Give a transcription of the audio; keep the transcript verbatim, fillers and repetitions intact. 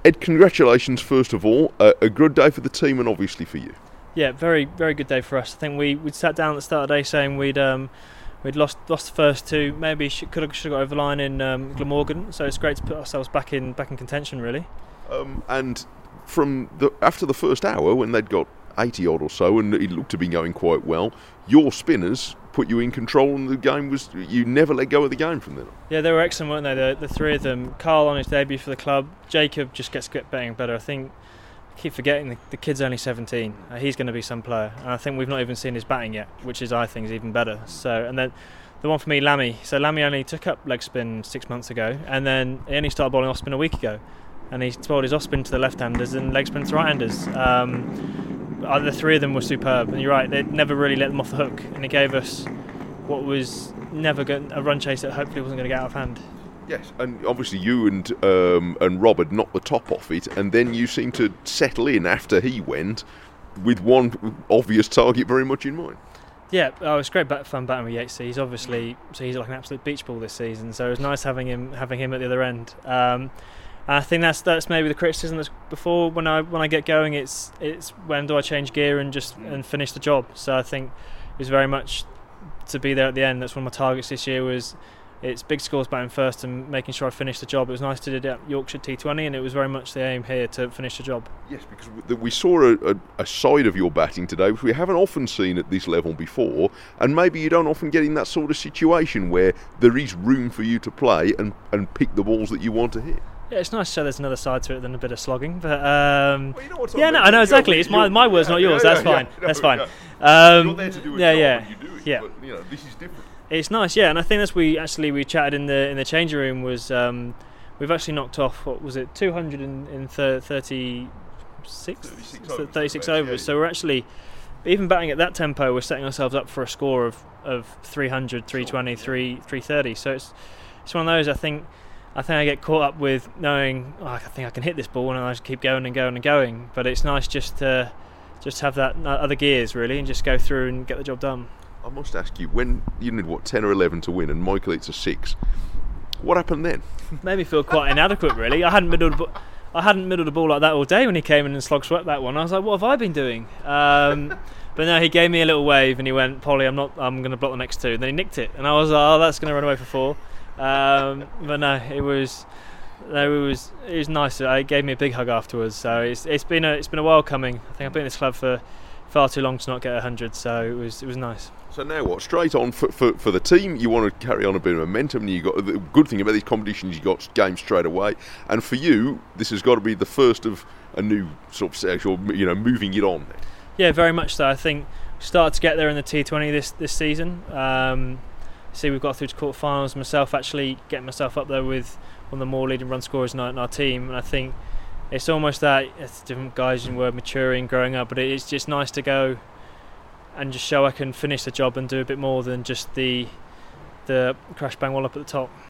Ed, congratulations first of all. Uh, a good day for the team and obviously for you. Yeah, very very good day for us. I think we we sat down at the start of the day saying we'd um, we'd lost lost the first two. Maybe should, could have should have got over the line in um, Glamorgan. So it's great to put ourselves back in back in contention, really. Um, and from the after the first hour, when they'd got eighty odd or so, and it looked to be going quite well, your spinners put you in control, and the game was you never let go of the game from then. Yeah, they were excellent, weren't they? The, the three of them. Carl on his debut for the club. Jacob just gets getting better. I think I keep forgetting the, the kid's only seventeen. Uh, he's going to be some player, and I think we've not even seen his batting yet, which is I think is even better. So, and then the one for me, Lammy. So Lammy only took up leg spin six months ago, and then he only started bowling off spin a week ago, and he bowled his off spin to the left-handers and leg spin to the right-handers. Um, the three of them were superb, and you're right, they never really let them off the hook, and it gave us what was never going, a run chase that hopefully wasn't going to get out of hand. Yes, and obviously you and um, and Rob had knocked the top off it, and then you seemed to settle in after he went with one obvious target very much in mind. Yeah, oh, it's great fun batting with Yates. He's obviously so he's like an absolute beach ball this season, so it was nice having him having him at the other end. Um, I think that's that's maybe the criticism that's before when I when I get going, it's it's when do I change gear and just and finish the job. So I think it was very much to be there at the end. That's one of my targets this year was it's big scores batting first and making sure I finish the job. It was nice to do it at Yorkshire T twenty, and it was very much the aim here to finish the job. Yes, because we saw a, a, a side of your batting today which we haven't often seen at this level before, and maybe you don't often get in that sort of situation where there is room for you to play and, and pick the balls that you want to hit. Yeah, it's nice to show there's another side to it than a bit of slogging, but um, well, you know yeah, no, I know exactly. It's my my words, yeah, not yours. Yeah, that's yeah, fine. Yeah, that's no, fine. Yeah. Um, You're there to do a yeah, job yeah, and you do it, yeah. But you know, this is different. It's nice, yeah, and I think that's we actually we chatted in the in the changing room was um, we've actually knocked off what was it two hundred thirty-six thirty-six overs, thirty-six yeah, overs. yeah. So we're actually even batting at that tempo, we're setting ourselves up for a score of of three hundred, three twenty, three thirty. So it's it's one of those I think. I think I get caught up with knowing oh, I think I can hit this ball and I just keep going and going and going. But it's nice just to just have that other gears really and just go through and get the job done. I must ask you, when you need what ten or eleven to win and Michael hits a six, what happened then? Made me feel quite inadequate really. I hadn't middled a, I hadn't middled a ball like that all day when he came in and slog swept that one. I was like, what have I been doing? Um, but no, he gave me a little wave and he went, Polly, I'm not I'm going to block the next two. And then he nicked it and I was like, oh, that's going to run away for four. Um, but no, it was, no, it was, it was nice. It gave me a big hug afterwards. So it's it's been a it's been a while coming. I think I've been in this club for far too long to not get a hundred. So it was it was nice. So now what? Straight on for, for for the team. You want to carry on a bit of momentum. And you got the good thing about these competitions. You got games straight away. And for you, this has got to be the first of a new sort of sexual, you know, moving it on. Yeah, very much so. I think we started to get there in the T twenty this this season. Um, See, we've got through to quarterfinals. Myself actually getting myself up there with one of the more leading run scorers in our, in our team, and I think it's almost that it's different guys and we're maturing, growing up. But it's just nice to go and just show I can finish the job and do a bit more than just the the crash bang wallop at the top.